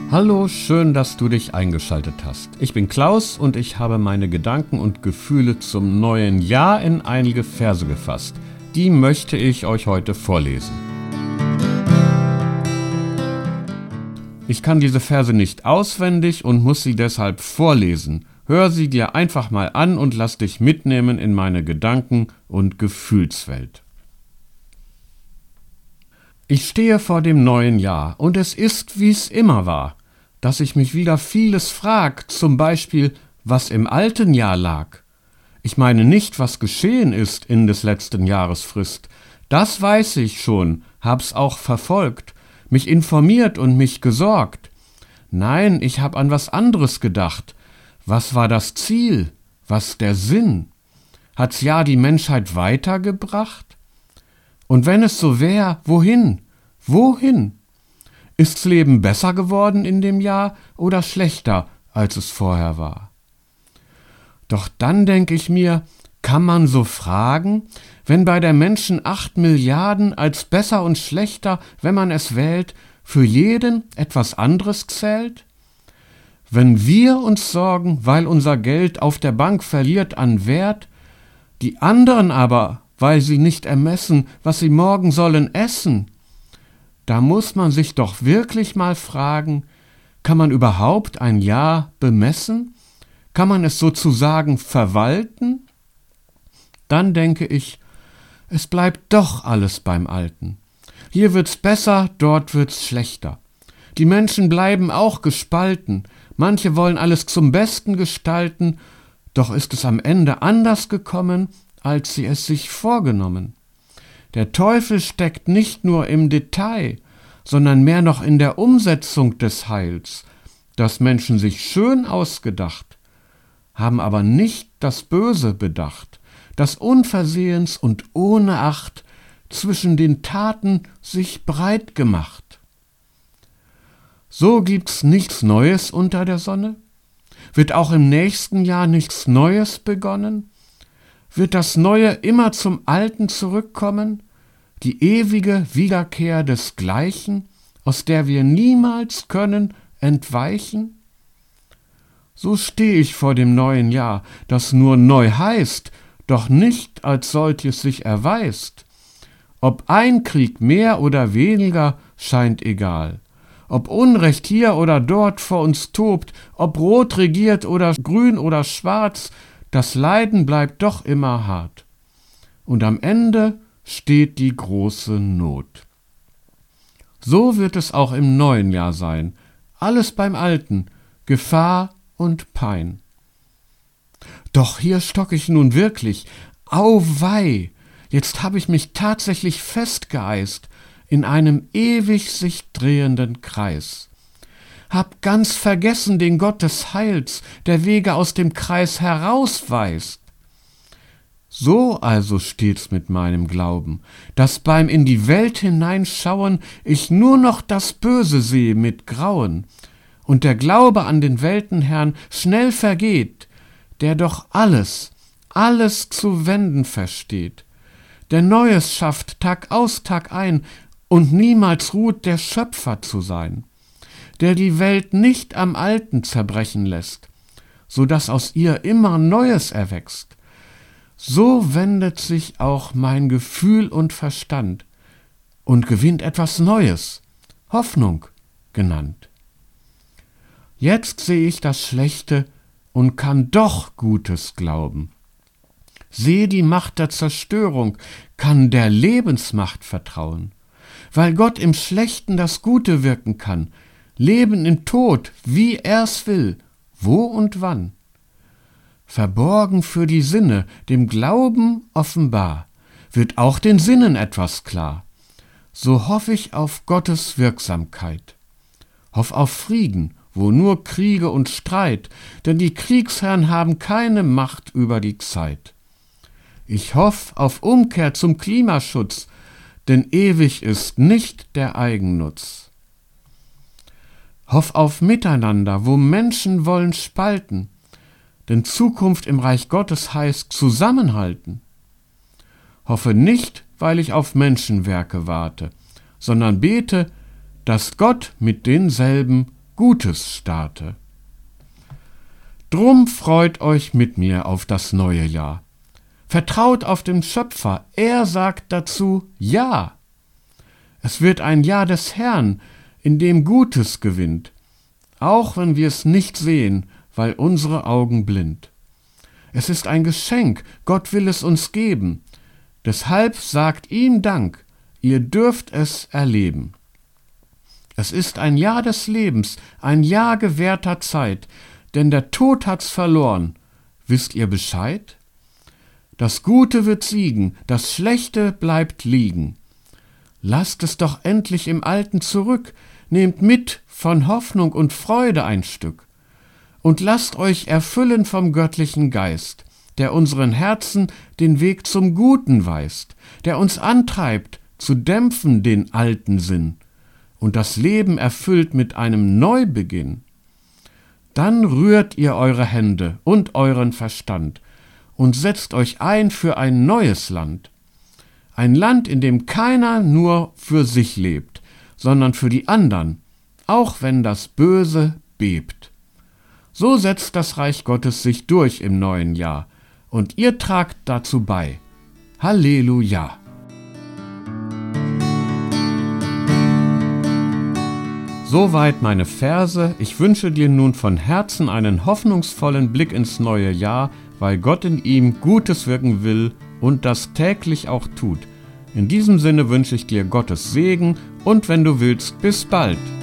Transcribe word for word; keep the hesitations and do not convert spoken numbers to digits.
Hallo, schön, dass du dich eingeschaltet hast. Ich bin Klaus und ich habe meine Gedanken und Gefühle zum neuen Jahr in einige Verse gefasst. Die möchte ich euch heute vorlesen. Ich kann diese Verse nicht auswendig und muss sie deshalb vorlesen. Hör sie dir einfach mal an und lass dich mitnehmen in meine Gedanken- und Gefühlswelt. Ich stehe vor dem neuen Jahr und es ist, wie es immer war, dass ich mich wieder vieles frag, zum Beispiel, was im alten Jahr lag. Ich meine nicht, was geschehen ist in des letzten Jahres Frist. Das weiß ich schon, hab's auch verfolgt, mich informiert und mich gesorgt. Nein, ich hab an was anderes gedacht. Was war das Ziel? Was der Sinn? Hat's ja die Menschheit weitergebracht? Und wenn es so wär, wohin? Wohin? Ist's Leben besser geworden in dem Jahr oder schlechter, als es vorher war? Doch dann denk ich mir, kann man so fragen, wenn bei der Menschen acht Milliarden als besser und schlechter, wenn man es wählt, für jeden etwas anderes zählt? Wenn wir uns sorgen, weil unser Geld auf der Bank verliert an Wert, die anderen aber, weil sie nicht ermessen, was sie morgen sollen essen, da muss man sich doch wirklich mal fragen, kann man überhaupt ein Jahr bemessen? Kann man es sozusagen verwalten? Dann denke ich, es bleibt doch alles beim Alten. Hier wird's besser, dort wird's schlechter. Die Menschen bleiben auch gespalten. Manche wollen alles zum Besten gestalten, doch ist es am Ende anders gekommen, als sie es sich vorgenommen. Der Teufel steckt nicht nur im Detail, sondern mehr noch in der Umsetzung des Heils, das Menschen sich schön ausgedacht, haben aber nicht das Böse bedacht, das unversehens und ohne Acht zwischen den Taten sich breit gemacht. So gibt's nichts Neues unter der Sonne? Wird auch im nächsten Jahr nichts Neues begonnen? Wird das Neue immer zum Alten zurückkommen? Die ewige Wiederkehr des Gleichen, aus der wir niemals können entweichen? So stehe ich vor dem neuen Jahr, das nur neu heißt, doch nicht als solches sich erweist. Ob ein Krieg mehr oder weniger, scheint egal. Ob Unrecht hier oder dort vor uns tobt, ob rot regiert oder grün oder schwarz, das Leiden bleibt doch immer hart. Und am Ende steht die große Not. So wird es auch im neuen Jahr sein. Alles beim Alten, Gefahr und Pein. Doch hier stock ich nun wirklich. Auweih, jetzt hab ich mich tatsächlich festgeeist in einem ewig sich drehenden Kreis. Hab ganz vergessen den Gott des Heils, der Wege aus dem Kreis herausweist. So also steht's mit meinem Glauben, dass beim in die Welt hineinschauen ich nur noch das Böse sehe mit Grauen und der Glaube an den Weltenherrn schnell vergeht, der doch alles, alles zu wenden versteht, der Neues schafft Tag aus Tag ein und niemals ruht, der Schöpfer zu sein, der die Welt nicht am Alten zerbrechen lässt, so dass aus ihr immer Neues erwächst. So wendet sich auch mein Gefühl und Verstand und gewinnt etwas Neues, Hoffnung genannt. Jetzt sehe ich das Schlechte und kann doch Gutes glauben. Sehe die Macht der Zerstörung, kann der Lebensmacht vertrauen, weil Gott im Schlechten das Gute wirken kann, Leben im Tod, wie er's will, wo und wann. Verborgen für die Sinne, dem Glauben offenbar, wird auch den Sinnen etwas klar. So hoff ich auf Gottes Wirksamkeit. Hoff auf Frieden, wo nur Kriege und Streit, denn die Kriegsherren haben keine Macht über die Zeit. Ich hoff auf Umkehr zum Klimaschutz, denn ewig ist nicht der Eigennutz. Hoff auf Miteinander, wo Menschen wollen spalten, denn Zukunft im Reich Gottes heißt zusammenhalten. Hoffe nicht, weil ich auf Menschenwerke warte, sondern bete, dass Gott mit denselben Gutes starte. Drum freut euch mit mir auf das neue Jahr. Vertraut auf den Schöpfer, er sagt dazu Ja. Es wird ein Jahr des Herrn, in dem Gutes gewinnt, auch wenn wir es nicht sehen, weil unsere Augen blind. Es ist ein Geschenk, Gott will es uns geben. Deshalb sagt ihm Dank, ihr dürft es erleben. Es ist ein Jahr des Lebens, ein Jahr gewährter Zeit, denn der Tod hat's verloren. Wisst ihr Bescheid? Das Gute wird siegen, das Schlechte bleibt liegen. Lasst es doch endlich im Alten zurück, nehmt mit von Hoffnung und Freude ein Stück. Und lasst euch erfüllen vom göttlichen Geist, der unseren Herzen den Weg zum Guten weist, der uns antreibt, zu dämpfen den alten Sinn und das Leben erfüllt mit einem Neubeginn. Dann rührt ihr eure Hände und euren Verstand und setzt euch ein für ein neues Land. Ein Land, in dem keiner nur für sich lebt, sondern für die anderen, auch wenn das Böse bebt. So setzt das Reich Gottes sich durch im neuen Jahr, und ihr tragt dazu bei. Halleluja! Soweit meine Verse. Ich wünsche dir nun von Herzen einen hoffnungsvollen Blick ins neue Jahr, weil Gott in ihm Gutes wirken will und das täglich auch tut. In diesem Sinne wünsche ich dir Gottes Segen und wenn du willst, bis bald.